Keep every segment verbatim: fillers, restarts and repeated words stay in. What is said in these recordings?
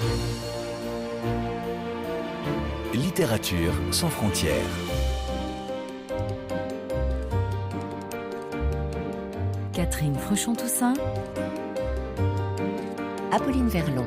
Littérature sans frontières. Catherine Fruchon-Toussaint, Apolline Verlon.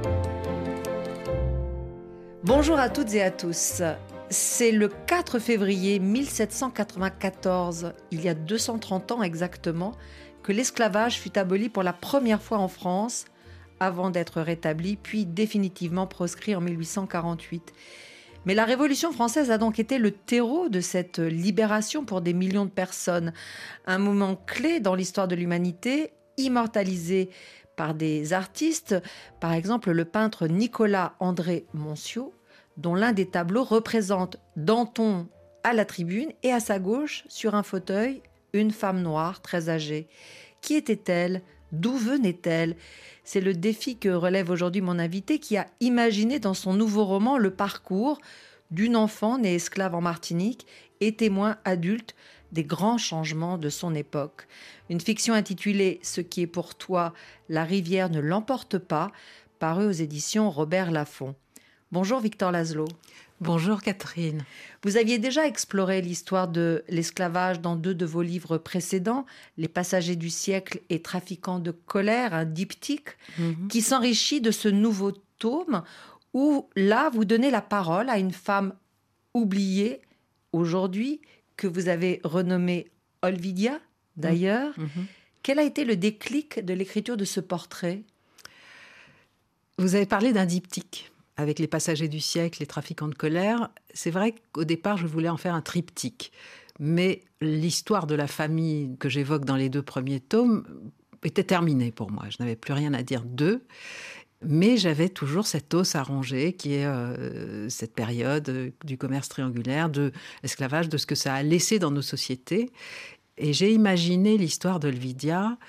Bonjour à toutes et à tous. C'est le quatre février mille sept cent quatre-vingt-quatorze, il y a deux cent trente ans exactement, que l'esclavage fut aboli pour la première fois en France, avant d'être rétabli, puis définitivement proscrit en mille huit cent quarante-huit. Mais la Révolution française a donc été le terreau de cette libération pour des millions de personnes. Un moment clé dans l'histoire de l'humanité, immortalisé par des artistes, par exemple le peintre Nicolas-André Monsiau, dont l'un des tableaux représente Danton à la tribune et à sa gauche, sur un fauteuil, une femme noire très âgée. Qui était-elle ? D'où venait-elle ? C'est le défi que relève aujourd'hui mon invité qui a imaginé dans son nouveau roman le parcours d'une enfant née esclave en Martinique et témoin adulte des grands changements de son époque. Une fiction intitulée « Ce qui est pour toi, la rivière ne l'emporte pas », parue aux éditions Robert Laffont. Bonjour Victor Laszlo. Bonjour Catherine. Vous aviez déjà exploré l'histoire de l'esclavage dans deux de vos livres précédents, Les passagers du siècle et Trafiquants de colère, un diptyque, mm-hmm. qui s'enrichit de ce nouveau tome où là vous donnez la parole à une femme oubliée aujourd'hui que vous avez renommée Olvidia d'ailleurs. Mm-hmm. Quel a été le déclic de l'écriture de ce portrait ? Vous avez parlé d'un diptyque. Avec Les passagers du siècle, Les trafiquants de colère, c'est vrai qu'au départ, je voulais en faire un triptyque. Mais l'histoire de la famille que j'évoque dans les deux premiers tomes était terminée pour moi. Je n'avais plus rien à dire d'eux. Mais j'avais toujours cet os à ronger qui est euh, cette période du commerce triangulaire, de l'esclavage, de ce que ça a laissé dans nos sociétés. Et j'ai imaginé l'histoire d'Olvidia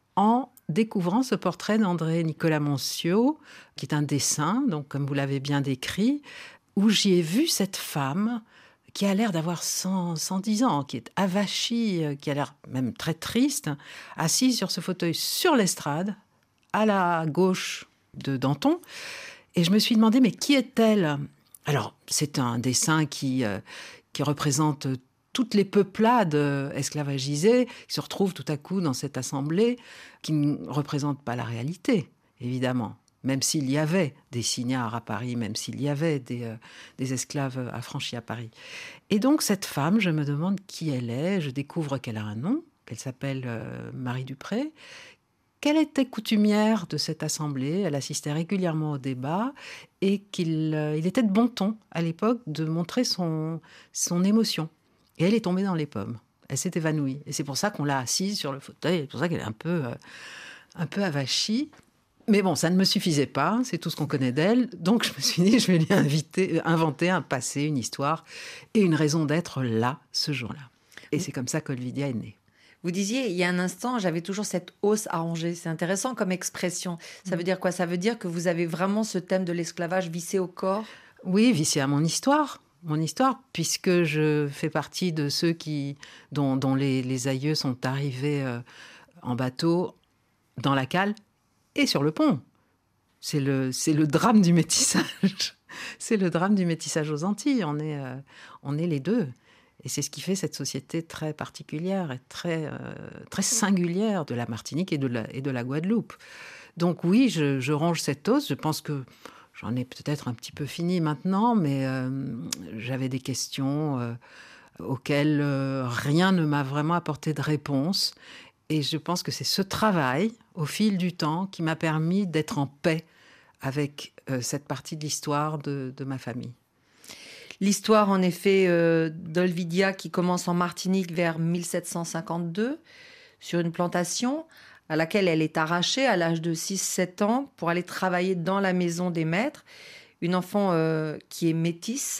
en découvrant ce portrait d'André Nicolas Monsiau, qui est un dessin, donc comme vous l'avez bien décrit, où j'y ai vu cette femme qui a l'air d'avoir cent, cent dix ans, qui est avachie, qui a l'air même très triste, assise sur ce fauteuil sur l'estrade, à la gauche de Danton. Et je me suis demandé, mais qui est-elle ? Alors, c'est un dessin qui, euh, qui représente toutes les peuplades esclavagisées qui se retrouvent tout à coup dans cette assemblée qui ne représente pas la réalité, évidemment. Même s'il y avait des signards à Paris, même s'il y avait des, euh, des esclaves affranchis à Paris. Et donc, cette femme, je me demande qui elle est. Je découvre qu'elle a un nom, qu'elle s'appelle euh, Marie Dupré, qu'elle était coutumière de cette assemblée. Elle assistait régulièrement au débat et qu'il euh, il était de bon ton, à l'époque, de montrer son, son émotion. Et elle est tombée dans les pommes. Elle s'est évanouie. Et c'est pour ça qu'on l'a assise sur le fauteuil. C'est pour ça qu'elle est un peu, euh, un peu avachie. Mais bon, ça ne me suffisait pas. C'est tout ce qu'on connaît d'elle. Donc je me suis dit, je vais lui inviter, inventer un passé, une histoire et une raison d'être là, ce jour-là. Et c'est comme ça qu'Olvidia est née. Vous disiez, il y a un instant, j'avais toujours cette hausse à ronger. C'est intéressant comme expression. Ça veut dire quoi ? Ça veut dire que vous avez vraiment ce thème de l'esclavage vissé au corps ? Oui, vissé à mon histoire. Mon histoire, puisque je fais partie de ceux qui, dont, dont les, les aïeux sont arrivés euh, en bateau, dans la cale et sur le pont. C'est le, c'est le drame du métissage. C'est le drame du métissage aux Antilles. On est, euh, on est les deux. Et c'est ce qui fait cette société très particulière et très, euh, très singulière de la Martinique et de la, et de la Guadeloupe. Donc oui, je, je ronge cette os. Je pense que j'en ai peut-être un petit peu fini maintenant, mais euh, j'avais des questions euh, auxquelles euh, rien ne m'a vraiment apporté de réponse. Et je pense que c'est ce travail, au fil du temps, qui m'a permis d'être en paix avec euh, cette partie de l'histoire de, de ma famille. L'histoire, en effet, euh, d'Olvidia qui commence en Martinique vers mille sept cent cinquante-deux, sur une plantation à laquelle elle est arrachée à l'âge de six sept ans pour aller travailler dans la maison des maîtres. Une enfant euh, qui est métisse.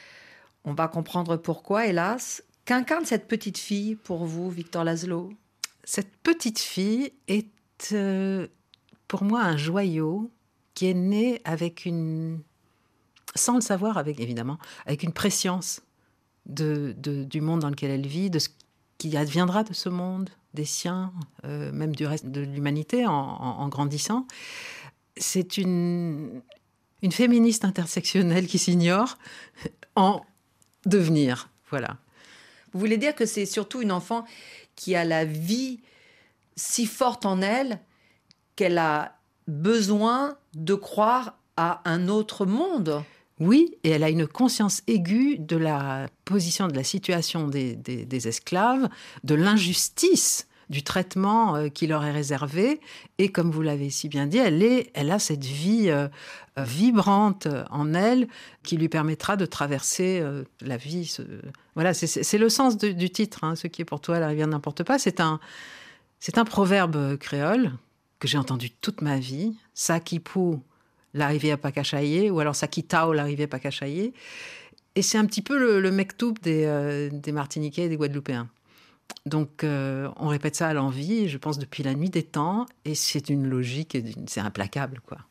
On va comprendre pourquoi, hélas. Qu'incarne cette petite fille pour vous, Victor Laszlo ? Cette petite fille est euh, pour moi un joyau qui est né avec une, sans le savoir, avec, évidemment, avec une prescience de, de, du monde dans lequel elle vit, de ce qui adviendra de ce monde, des siens, euh, même du reste de l'humanité en, en, en grandissant. C'est une, une féministe intersectionnelle qui s'ignore en devenir. Voilà. Vous voulez dire que c'est surtout une enfant qui a la vie si forte en elle qu'elle a besoin de croire à un autre monde. Oui, et elle a une conscience aiguë de la position, de la situation des, des, des esclaves, de l'injustice du traitement euh, qui leur est réservé. Et comme vous l'avez si bien dit, elle, est, elle a cette vie euh, euh, vibrante en elle qui lui permettra de traverser euh, la vie. Ce... Voilà, c'est, c'est le sens de, du titre, hein, « Ce qui est pour toi, la rivière n'importe pas ». C'est un, c'est un proverbe créole que j'ai entendu toute ma vie. « Ça qui pou, la rivière pas cachaillée » ou alors « Ça qui tao, la rivière pas cachaillée ». Et c'est un petit peu le, le mektoub des, euh, des Martiniquais et des Guadeloupéens. Donc, euh, on répète ça à l'envi, je pense, depuis la nuit des temps, et c'est une logique, c'est implacable, quoi.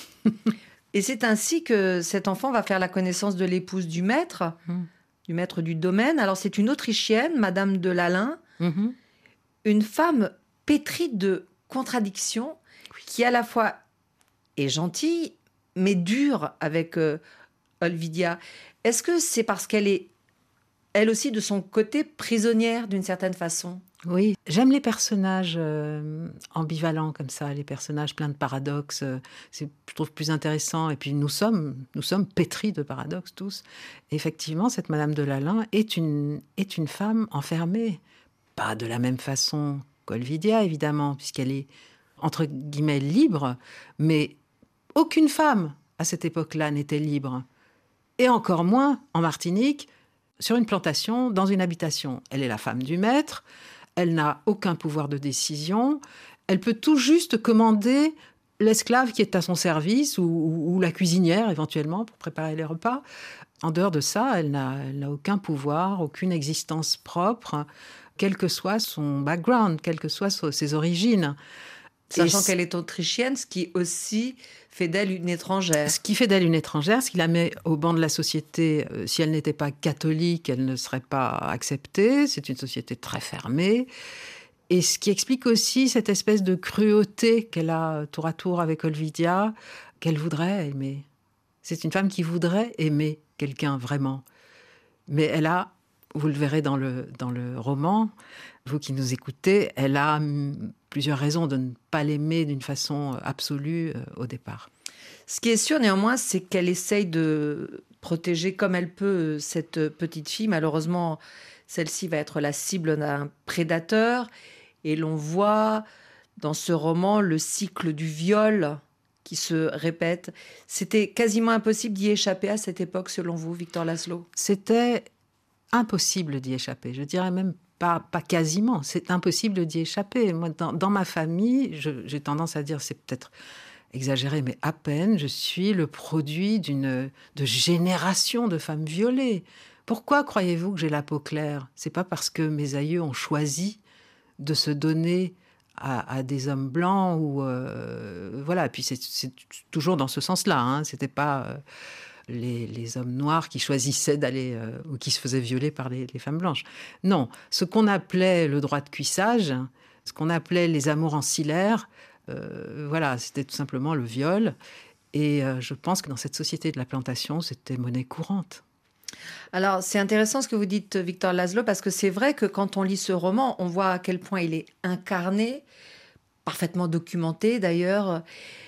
Et c'est ainsi que cet enfant va faire la connaissance de l'épouse du maître, mmh. du maître du domaine. Alors, c'est une Autrichienne, Madame de Lalaing, mmh. une femme pétrie de contradictions, oui. qui à la fois est gentille, mais dure avec euh, Olvidia. Est-ce que c'est parce qu'elle est elle aussi, de son côté, prisonnière d'une certaine façon? Oui, j'aime les personnages euh, ambivalents comme ça, les personnages pleins de paradoxes. Euh, c'est, je trouve, plus intéressant. Et puis, nous sommes, nous sommes pétris de paradoxes, tous. Et effectivement, cette Madame de Lalaing est une, est une femme enfermée. Pas de la même façon qu'Olvidia, évidemment, puisqu'elle est, entre guillemets, libre. Mais aucune femme, à cette époque-là, n'était libre. Et encore moins, en Martinique, sur une plantation, dans une habitation. Elle est la femme du maître, elle n'a aucun pouvoir de décision, elle peut tout juste commander l'esclave qui est à son service ou, ou, ou la cuisinière, éventuellement, pour préparer les repas. En dehors de ça, elle n'a, elle n'a aucun pouvoir, aucune existence propre, quel que soit son background, quelles que soient ses origines. Sachant qu'elle est autrichienne, ce qui aussi fait d'elle une étrangère. Ce qui fait d'elle une étrangère, ce qui la met au banc de la société. Euh, si elle n'était pas catholique, elle ne serait pas acceptée. C'est une société très fermée. Et ce qui explique aussi cette espèce de cruauté qu'elle a tour à tour avec Olvidia, qu'elle voudrait aimer. C'est une femme qui voudrait aimer quelqu'un vraiment. Mais elle a, vous le verrez dans le, dans le roman, vous qui nous écoutez, elle a plusieurs raisons de ne pas l'aimer d'une façon absolue euh, au départ. Ce qui est sûr néanmoins, c'est qu'elle essaye de protéger comme elle peut cette petite fille. Malheureusement, celle-ci va être la cible d'un prédateur. Et l'on voit dans ce roman le cycle du viol qui se répète. C'était quasiment impossible d'y échapper à cette époque, selon vous, Victor Laszlo? C'était impossible d'y échapper. Je dirais même Pas, pas quasiment, c'est impossible d'y échapper. Moi, dans, dans ma famille, je, j'ai tendance à dire, c'est peut-être exagéré, mais à peine, je suis le produit d'une de génération de femmes violées. Pourquoi croyez-vous que j'ai la peau claire? C'est pas parce que mes aïeux ont choisi de se donner à, à des hommes blancs ou euh, voilà. Et puis c'est, c'est toujours dans ce sens-là. Hein. C'était pas euh, Les, les hommes noirs qui choisissaient d'aller euh, ou qui se faisaient violer par les, les femmes blanches. Non, ce qu'on appelait le droit de cuissage, ce qu'on appelait les amours ancillaires, euh, voilà, c'était tout simplement le viol. Et euh, je pense que dans cette société de la plantation, c'était monnaie courante. Alors, c'est intéressant ce que vous dites, Victor Laszlo, parce que c'est vrai que quand on lit ce roman, on voit à quel point il est incarné, parfaitement documenté d'ailleurs.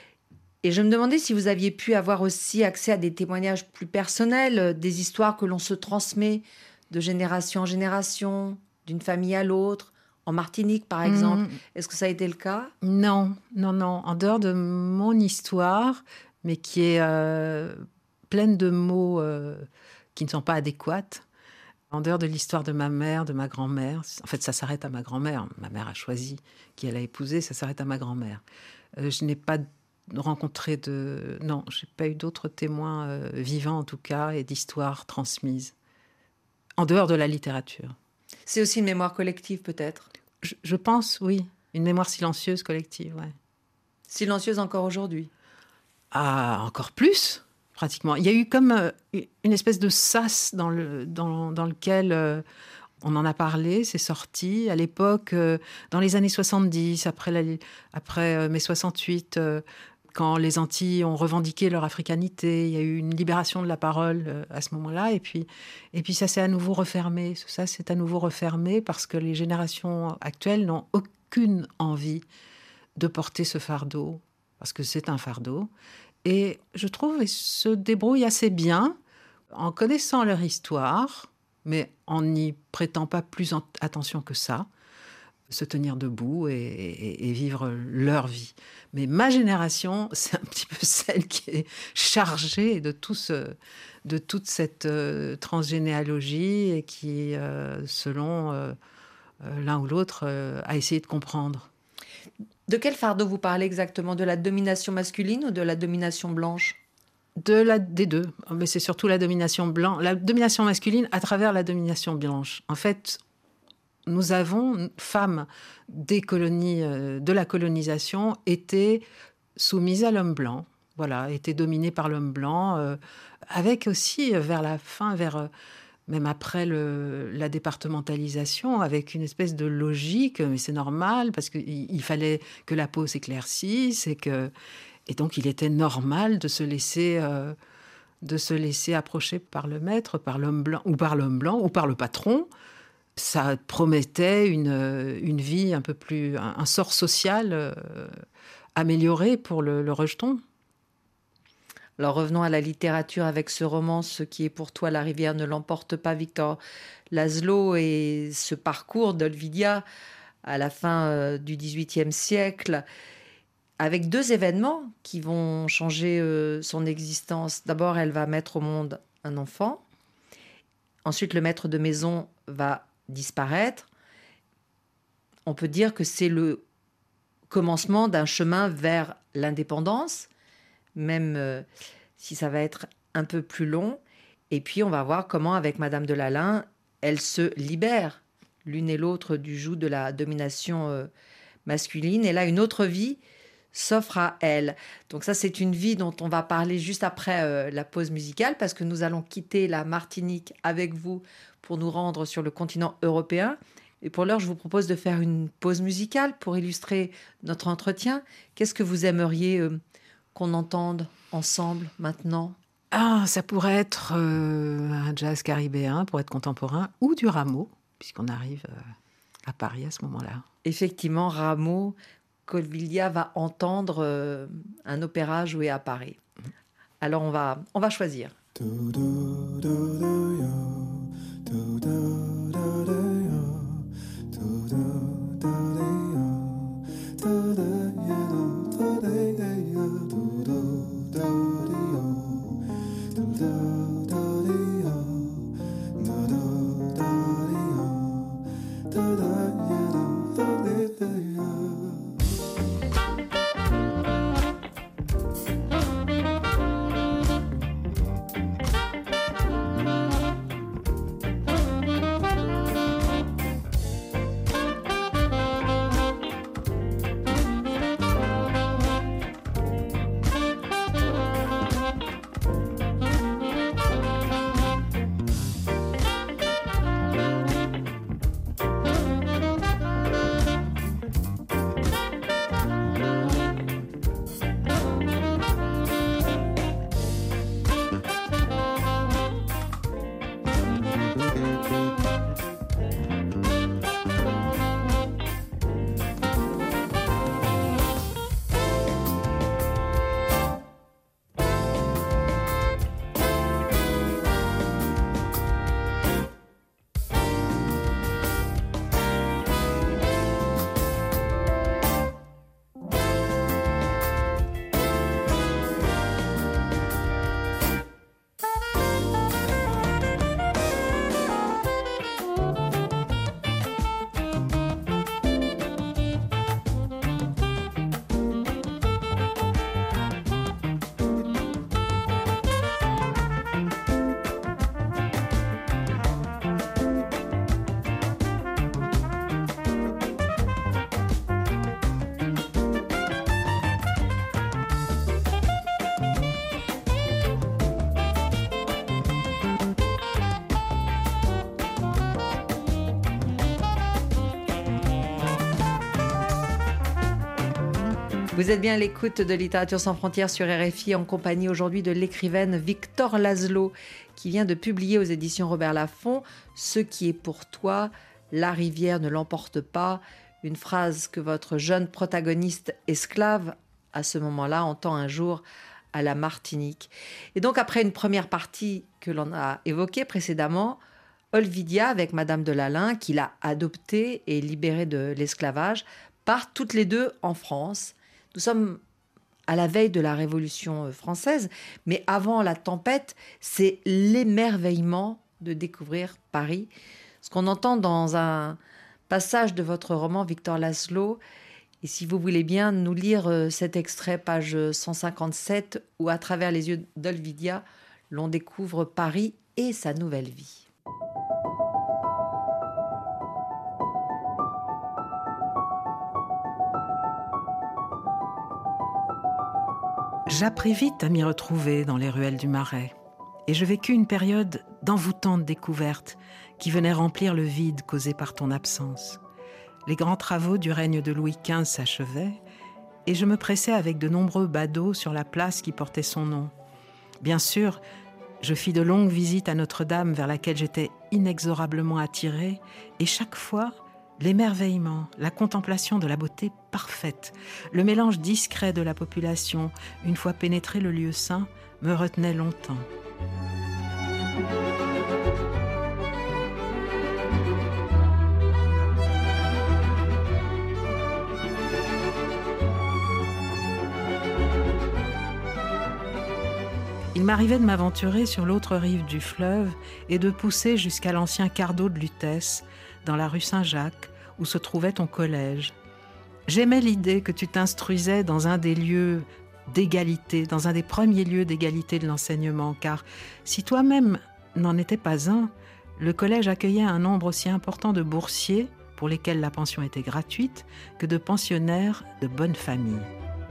Et je me demandais si vous aviez pu avoir aussi accès à des témoignages plus personnels, des histoires que l'on se transmet de génération en génération, d'une famille à l'autre, en Martinique par exemple. Mmh. Est-ce que ça a été le cas? Non, non, non. En dehors de mon histoire, mais qui est euh, pleine de mots euh, qui ne sont pas adéquats, en dehors de l'histoire de ma mère, de ma grand-mère, en fait ça s'arrête à ma grand-mère. Ma mère a choisi qui elle a épousé, ça s'arrête à ma grand-mère. Euh, je n'ai pas rencontré de... Non, je n'ai pas eu d'autres témoins euh, vivants, en tout cas, et d'histoires transmises, en dehors de la littérature. C'est aussi une mémoire collective, peut-être? Je, je pense, oui. Une mémoire silencieuse collective, ouais. Silencieuse encore aujourd'hui? Ah, encore plus, pratiquement. Il y a eu comme euh, une espèce de sas dans, le, dans, dans lequel... Euh, on en a parlé, c'est sorti. À l'époque, euh, dans les années soixante-dix, après, la, après euh, mai soixante-huit... Euh, quand les Antilles ont revendiqué leur africanité, il y a eu une libération de la parole à ce moment-là, et puis, et puis ça s'est à nouveau refermé. Ça s'est à nouveau refermé parce que les générations actuelles n'ont aucune envie de porter ce fardeau, parce que c'est un fardeau. Et je trouve qu'ils se débrouillent assez bien en connaissant leur histoire, mais en n'y prêtant pas plus attention que ça, se tenir debout et, et, et vivre leur vie. Mais ma génération, c'est un petit peu celle qui est chargée de, tout ce, de toute cette euh, transgénéalogie et qui, euh, selon euh, euh, l'un ou l'autre, euh, a essayé de comprendre. De quel fardeau vous parlez exactement ? De la domination masculine ou de la domination blanche ? De la, des deux. Mais c'est surtout la domination blanche, la domination masculine à travers la domination blanche. En fait, nous avons, femmes des colonies, euh, de la colonisation, été soumises à l'homme blanc, voilà, été dominées par l'homme blanc, euh, avec aussi, euh, vers la fin, vers, euh, même après le, la départementalisation, avec une espèce de logique, mais c'est normal, parce qu'il il fallait que la peau s'éclaircisse, et, que, et donc il était normal de se laisser... Euh, de se laisser approcher par le maître, par l'homme blanc, ou par l'homme blanc, ou par le patron. Ça promettait une, une vie un peu plus... un, un sort social euh, amélioré pour le, le rejeton. Alors revenons à la littérature avec ce roman « Ce qui est pour toi la rivière ne l'emporte pas », Victor Laszlo, et ce parcours d'Olvidia à la fin euh, du dix-huitième siècle, avec deux événements qui vont changer euh, son existence. D'abord, elle va mettre au monde un enfant. Ensuite, le maître de maison va disparaître. On peut dire que c'est le commencement d'un chemin vers l'indépendance, même euh, si ça va être un peu plus long. Et puis, on va voir comment, avec Madame de Lalaing, elles se libèrent l'une et l'autre du joug de la domination euh, masculine. Et là, une autre vie s'offre à elle. Donc ça, c'est une vie dont on va parler juste après euh, la pause musicale, parce que nous allons quitter la Martinique avec vous pour nous rendre sur le continent européen. Et pour l'heure, je vous propose de faire une pause musicale pour illustrer notre entretien. Qu'est-ce que vous aimeriez euh, qu'on entende ensemble maintenant ? Ah, ça pourrait être euh, un jazz caribéen, pour être contemporain, ou du Rameau, puisqu'on arrive euh, à Paris à ce moment-là. Effectivement, Rameau, qu'Olvidia va entendre euh, un opéra joué à Paris. Alors on va, on va choisir. Vous êtes bien à l'écoute de Littérature sans frontières sur R F I en compagnie aujourd'hui de l'écrivaine Victor Laszlo qui vient de publier aux éditions Robert Laffont « Ce qui est pour toi, la rivière ne l'emporte pas », une phrase que votre jeune protagoniste esclave à ce moment-là entend un jour à la Martinique. Et donc après une première partie que l'on a évoquée précédemment, Olvidia avec Madame de Lalaing, qu'il a adoptée et libérée de l'esclavage, partent toutes les deux en France. Nous sommes à la veille de la Révolution française, mais avant la tempête, c'est l'émerveillement de découvrir Paris. Ce qu'on entend dans un passage de votre roman, Victor Laszlo, et si vous voulez bien nous lire cet extrait, page cent cinquante-sept, où à travers les yeux d'Olvidia, l'on découvre Paris et sa nouvelle vie. J'appris vite à m'y retrouver dans les ruelles du Marais. Et je vécus une période d'envoûtante découverte qui venait remplir le vide causé par ton absence. Les grands travaux du règne de Louis quinze s'achevaient et je me pressais avec de nombreux badauds sur la place qui portait son nom. Bien sûr, je fis de longues visites à Notre-Dame vers laquelle j'étais inexorablement attirée et chaque fois, l'émerveillement, la contemplation de la beauté parfaite, le mélange discret de la population, une fois pénétré le lieu saint, me retenait longtemps. Il m'arrivait de m'aventurer sur l'autre rive du fleuve et de pousser jusqu'à l'ancien cardo de Lutèce, dans la rue Saint-Jacques, où se trouvait ton collège. J'aimais l'idée que tu t'instruisais dans un des lieux d'égalité, dans un des premiers lieux d'égalité de l'enseignement, car si toi-même n'en étais pas un, le collège accueillait un nombre aussi important de boursiers, pour lesquels la pension était gratuite, que de pensionnaires de bonne famille.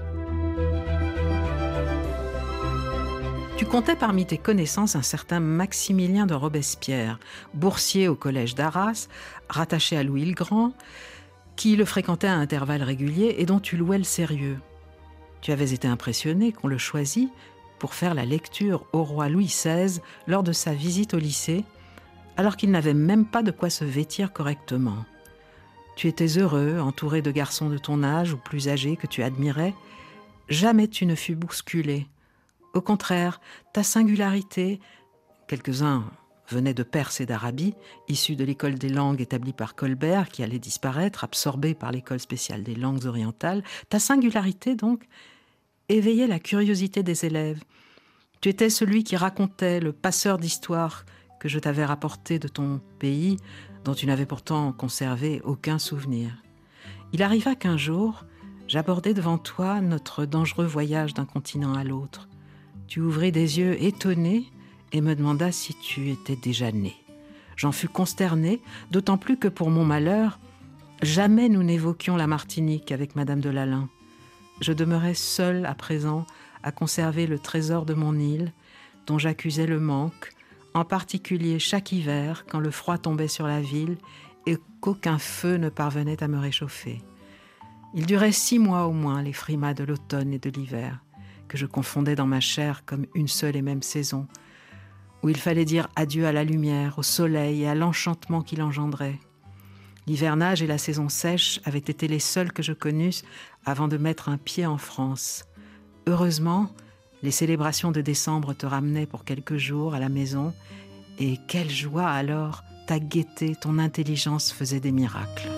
Tu comptais parmi tes connaissances un certain Maximilien de Robespierre, boursier au collège d'Arras, rattaché à Louis le Grand, qui le fréquentait à intervalles réguliers et dont tu louais le sérieux. Tu avais été impressionné qu'on le choisit pour faire la lecture au roi Louis seize lors de sa visite au lycée, alors qu'il n'avait même pas de quoi se vêtir correctement. Tu étais heureux, entouré de garçons de ton âge ou plus âgés que tu admirais. Jamais tu ne fus bousculé. Au contraire, ta singularité, quelques-uns venaient de Perse et d'Arabie, issus de l'école des langues établie par Colbert, qui allait disparaître, absorbée par l'école spéciale des langues orientales, ta singularité, donc, éveillait la curiosité des élèves. Tu étais celui qui racontait, le passeur d'histoire que je t'avais rapporté de ton pays, dont tu n'avais pourtant conservé aucun souvenir. Il arriva qu'un jour, j'abordai devant toi notre dangereux voyage d'un continent à l'autre. Tu ouvris des yeux étonnés et me demandas si tu étais déjà né. J'en fus consterné, d'autant plus que pour mon malheur, jamais nous n'évoquions la Martinique avec Madame de Lalaing. Je demeurais seul à présent à conserver le trésor de mon île, dont j'accusais le manque, en particulier chaque hiver quand le froid tombait sur la ville et qu'aucun feu ne parvenait à me réchauffer. Il durait six mois au moins, les frimas de l'automne et de l'hiver, que je confondais dans ma chair comme une seule et même saison, où il fallait dire adieu à la lumière, au soleil et à l'enchantement qu'il engendrait. L'hivernage et la saison sèche avaient été les seuls que je connusse avant de mettre un pied en France. Heureusement, les célébrations de décembre te ramenaient pour quelques jours à la maison, et quelle joie alors, ta gaieté, ton intelligence faisaient des miracles.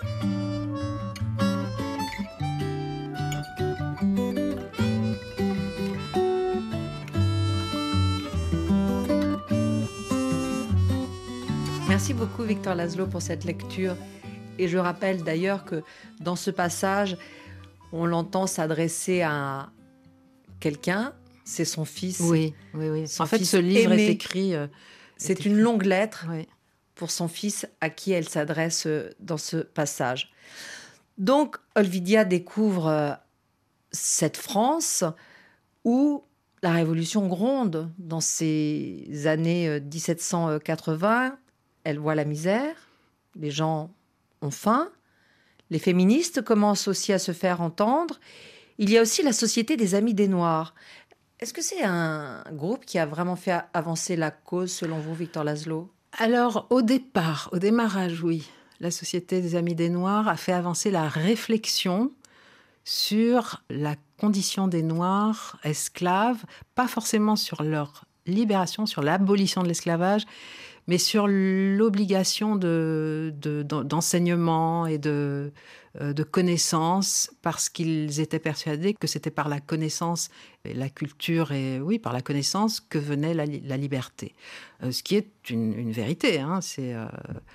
Merci beaucoup Victor Laszlo pour cette lecture. Et je rappelle d'ailleurs que dans ce passage, on l'entend s'adresser à quelqu'un, c'est son fils. Oui, oui, oui. Son en fait, fils ce livre aimé. est écrit... Euh, c'est est écrit. une longue lettre oui. pour son fils à qui elle s'adresse dans ce passage. Donc, Olvidia découvre cette France où la Révolution gronde dans ces années dix-sept cent quatre-vingts. Elle voit la misère, les gens ont faim, les féministes commencent aussi à se faire entendre Il y a aussi la Société des Amis des Noirs. Est-ce que c'est un groupe qui a vraiment fait avancer la cause, selon vous, Victor Laszlo ? Alors, au départ, au démarrage, oui. La Société des Amis des Noirs a fait avancer la réflexion sur la condition des Noirs esclaves, pas forcément sur leur libération, sur l'abolition de l'esclavage, mais sur l'obligation de, de, d'enseignement et de, de connaissance, parce qu'ils étaient persuadés que c'était par la connaissance, et la culture et oui, par la connaissance que venait la, la liberté. Euh, ce qui est une, une vérité, hein, c'est... Euh,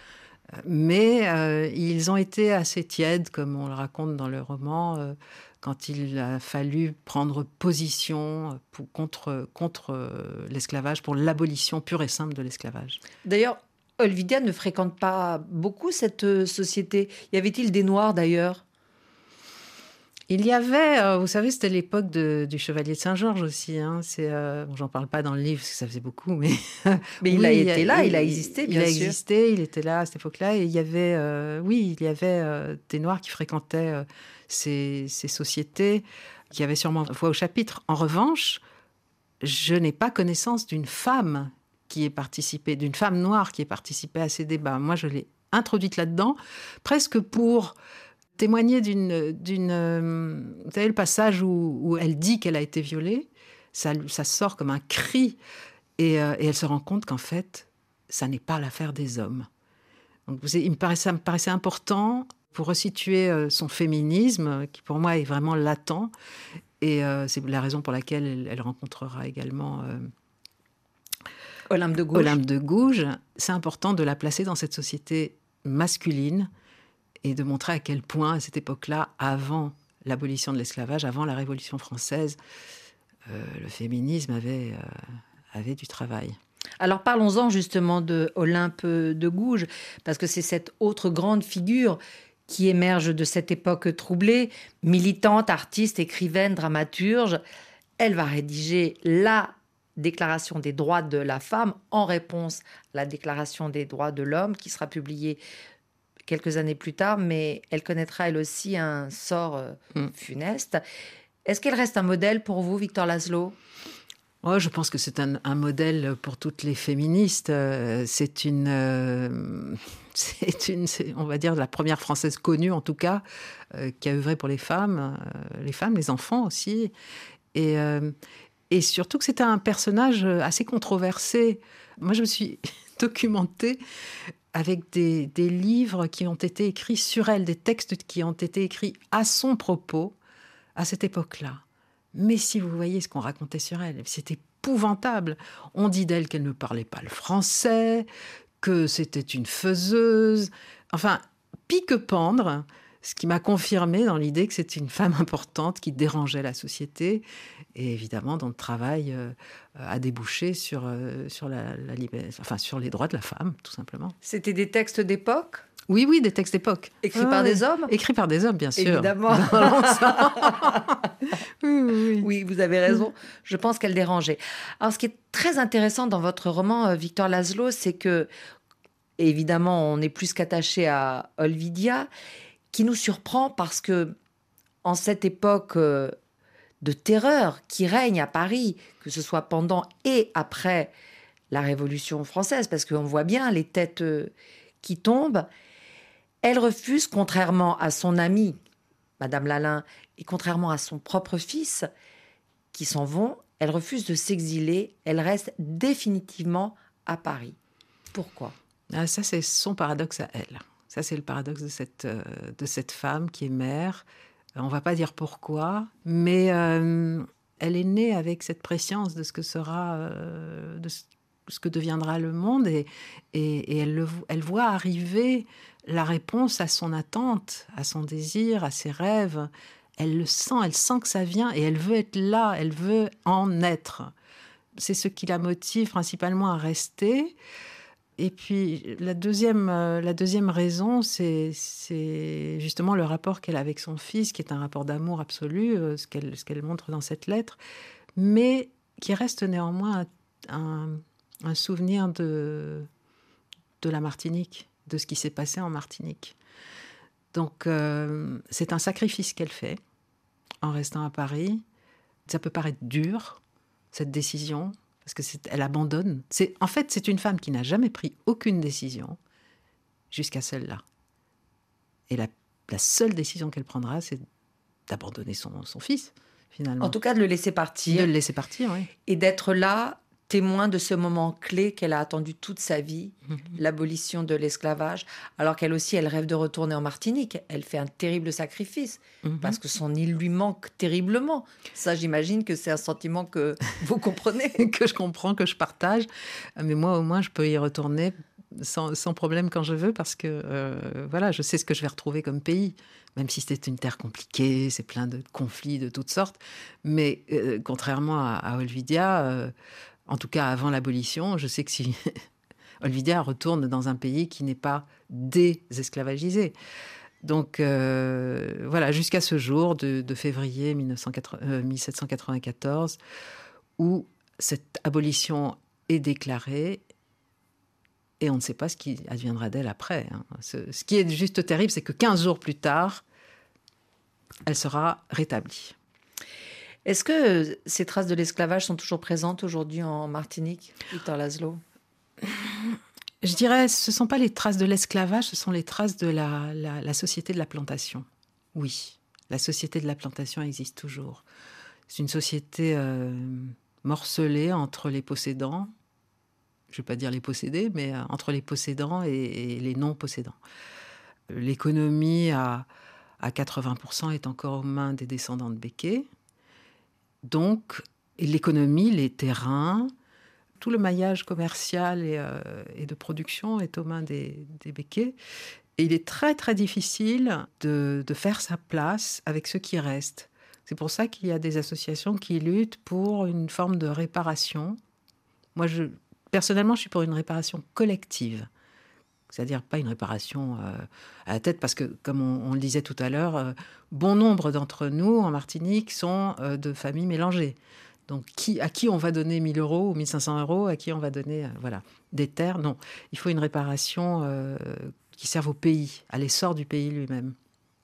mais euh, ils ont été assez tièdes, comme on le raconte dans le roman, euh, quand il a fallu prendre position pour, contre, contre euh, l'esclavage, pour l'abolition pure et simple de l'esclavage. D'ailleurs, Olvidia ne fréquente pas beaucoup cette société. Y avait-il des Noirs, d'ailleurs ? Il y avait, euh, vous savez, c'était l'époque de, du Chevalier de Saint-Georges aussi. Hein. C'est, euh, bon, j'en parle pas dans le livre parce que ça faisait beaucoup, mais mais il oui, a été il, là, il, il a existé, bien il sûr. Il a existé, il était là à cette époque-là, et il y avait, euh, oui, il y avait euh, des Noirs qui fréquentaient euh, ces, ces sociétés, qui avaient sûrement voix au chapitre. En revanche, je n'ai pas connaissance d'une femme qui ait participé, d'une femme noire qui ait participé à ces débats. Moi, je l'ai introduite là-dedans, presque pour témoigner d'une, d'une... Vous savez, le passage où, où elle dit qu'elle a été violée, ça, ça sort comme un cri, et, euh, et elle se rend compte qu'en fait, ça n'est pas l'affaire des hommes. Donc, vous, il me paraissait, ça me paraissait important pour resituer euh, son féminisme, qui pour moi est vraiment latent, et euh, c'est la raison pour laquelle elle, elle rencontrera également... Euh, Olympe de Gouges. Olympe de Gouges. C'est important de la placer dans cette société masculine, et de montrer à quel point, à cette époque-là, avant l'abolition de l'esclavage, avant la Révolution française, euh, le féminisme avait, euh, avait du travail. Alors parlons-en justement de Olympe de Gouges, parce que c'est cette autre grande figure qui émerge de cette époque troublée, militante, artiste, écrivaine, dramaturge. Elle va rédiger la Déclaration des droits de la femme en réponse à la Déclaration des droits de l'homme, qui sera publiée quelques années plus tard, mais elle connaîtra elle aussi un sort euh, mm. funeste. Est-ce qu'elle reste un modèle pour vous, Victor Laszlo ? Oh, je pense que c'est un, un modèle pour toutes les féministes. Euh, c'est une, euh, c'est une, c'est, on va dire, la première Française connue, en tout cas, euh, qui a œuvré pour les femmes, euh, les femmes, les enfants aussi. Et, euh, et surtout que c'était un personnage assez controversé. Moi, je me suis documentée avec des, des livres qui ont été écrits sur elle, des textes qui ont été écrits à son propos, à cette époque-là. Mais si vous voyez ce qu'on racontait sur elle, c'est épouvantable. On dit d'elle qu'elle ne parlait pas le français, que c'était une faiseuse. Enfin, pique-pendre, ce qui m'a confirmé dans l'idée que c'était une femme importante qui dérangeait la société et évidemment dont le travail euh, a débouché sur, euh, sur, la, la libé- enfin, sur les droits de la femme, tout simplement. C'était des textes d'époque ? Oui, oui, des textes d'époque. Écrits ah, par ouais. des hommes ? Écrits par des hommes, bien sûr. Évidemment. oui, oui, oui. oui, vous avez raison. Je pense qu'elle dérangeait. Alors, ce qui est très intéressant dans votre roman, Victor Laszlo, c'est que, évidemment, on est plus qu'attaché à Olvidia, qui nous surprend parce que, en cette époque euh, de terreur qui règne à Paris, que ce soit pendant et après la Révolution française, parce qu'on voit bien les têtes euh, qui tombent, elle refuse, contrairement à son amie, Madame Lalin, et contrairement à son propre fils, qui s'en vont, elle refuse de s'exiler, elle reste définitivement à Paris. Pourquoi ? Ah, ça, c'est son paradoxe à elle. Ça, c'est le paradoxe de cette, euh, de cette femme qui est mère. On ne va pas dire pourquoi, mais euh, elle est née avec cette préscience de ce que sera, euh, de ce que deviendra le monde, et, et, et elle, le, elle voit arriver la réponse à son attente, à son désir, à ses rêves. Elle le sent, elle sent que ça vient, et elle veut être là, elle veut en être. C'est ce qui la motive principalement à rester. Et puis, la deuxième, euh, la deuxième raison, c'est, c'est justement le rapport qu'elle a avec son fils, qui est un rapport d'amour absolu, euh, ce, qu'elle, ce qu'elle montre dans cette lettre, mais qui reste néanmoins un, un souvenir de, de la Martinique, de ce qui s'est passé en Martinique. Donc, euh, c'est un sacrifice qu'elle fait en restant à Paris. Ça peut paraître dur, cette décision, parce qu'elle abandonne. C'est, en fait, c'est une femme qui n'a jamais pris aucune décision jusqu'à celle-là. Et la, la seule décision qu'elle prendra, c'est d'abandonner son, son fils, finalement. En tout cas, de le laisser partir. De le laisser partir, oui. Et d'être là, témoin de ce moment clé qu'elle a attendu toute sa vie, mmh. l'abolition de l'esclavage, alors qu'elle aussi, elle rêve de retourner en Martinique. Elle fait un terrible sacrifice, mmh. parce que son île lui manque terriblement. Ça, j'imagine que c'est un sentiment que vous comprenez. Que je comprends, que je partage. Mais moi, au moins, je peux y retourner sans, sans problème quand je veux, parce que euh, voilà, je sais ce que je vais retrouver comme pays. Même si c'est une terre compliquée, c'est plein de conflits de toutes sortes. Mais euh, contrairement à, à Olvidia... Euh, en tout cas, avant l'abolition, je sais que si Olvidia retourne dans un pays qui n'est pas désesclavagisé. Donc, euh, voilà, jusqu'à ce jour de, de février mille sept cent quatre-vingt-quatorze, où cette abolition est déclarée, et on ne sait pas ce qui adviendra d'elle après. Hein. Ce, ce qui est juste terrible, c'est que quinze jours plus tard, elle sera rétablie. Est-ce que ces traces de l'esclavage sont toujours présentes aujourd'hui en Martinique, Victor Laszlo ? Je dirais, ce ne sont pas les traces de l'esclavage, ce sont les traces de la, la, la société de la plantation. Oui, la société de la plantation existe toujours. C'est une société euh, morcelée entre les possédants, je ne vais pas dire les possédés, mais euh, entre les possédants et, et les non-possédants. L'économie à, à quatre-vingts pour cent est encore aux mains des descendants de Békés. Donc, l'économie, les terrains, tout le maillage commercial et, euh, et de production est aux mains des, des Békés. Et il est très, très difficile de, de faire sa place avec ceux qui restent. C'est pour ça qu'il y a des associations qui luttent pour une forme de réparation. Moi, je, personnellement, je suis pour une réparation collective. C'est-à-dire pas une réparation euh, à la tête, parce que, comme on, on le disait tout à l'heure, euh, bon nombre d'entre nous, en Martinique, sont euh, de familles mélangées. Donc, qui, à qui on va donner mille euros ou mille cinq cents euros, à qui on va donner euh, voilà, des terres ? Non, il faut une réparation euh, qui serve au pays, à l'essor du pays lui-même.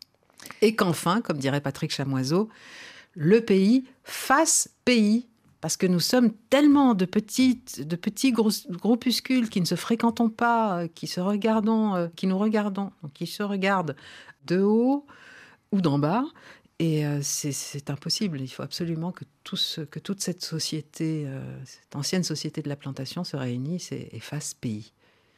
Et qu'enfin, comme dirait Patrick Chamoiseau, le pays fasse pays. Parce que nous sommes tellement de, petites, de petits groupuscules qui ne se fréquentons pas, qui, se regardons, qui nous regardons, donc qui se regardent de haut ou d'en bas. Et c'est, c'est impossible. Il faut absolument que, tout ce, que toute cette société, cette ancienne société de la plantation se réunisse et, et fasse pays.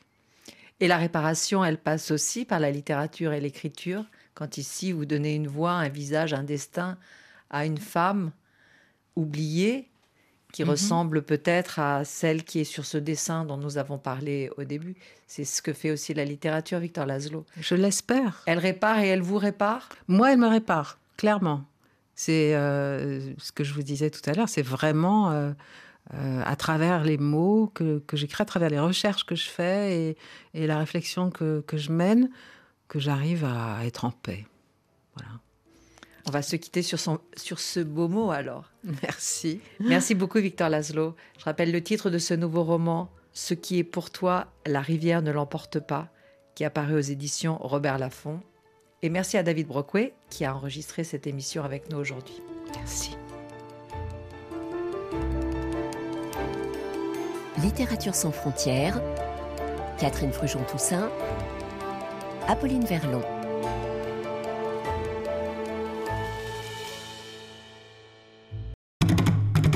Et la réparation, elle passe aussi par la littérature et l'écriture. Quand ici, vous donnez une voix, un visage, un destin à une femme oubliée, qui mmh. ressemble peut-être à celle qui est sur ce dessin dont nous avons parlé au début. C'est ce que fait aussi la littérature, Victor Laszlo. Je l'espère. Elle répare et elle vous répare ? Moi, elle me répare, clairement. C'est euh, ce que je vous disais tout à l'heure, c'est vraiment euh, euh, à travers les mots que, que j'écris, à travers les recherches que je fais et, et la réflexion que, que je mène, que j'arrive à être en paix. Voilà. On va se quitter sur, son, sur ce beau mot alors. Merci. Merci beaucoup Victor Laszlo. Je rappelle le titre de ce nouveau roman, « Ce qui est pour toi, la rivière ne l'emporte pas », qui apparaît aux éditions Robert Laffont. Et merci à David Brockway qui a enregistré cette émission avec nous aujourd'hui. Merci. Littérature sans frontières, Catherine Frujon-Toussaint, Apolline Verlon.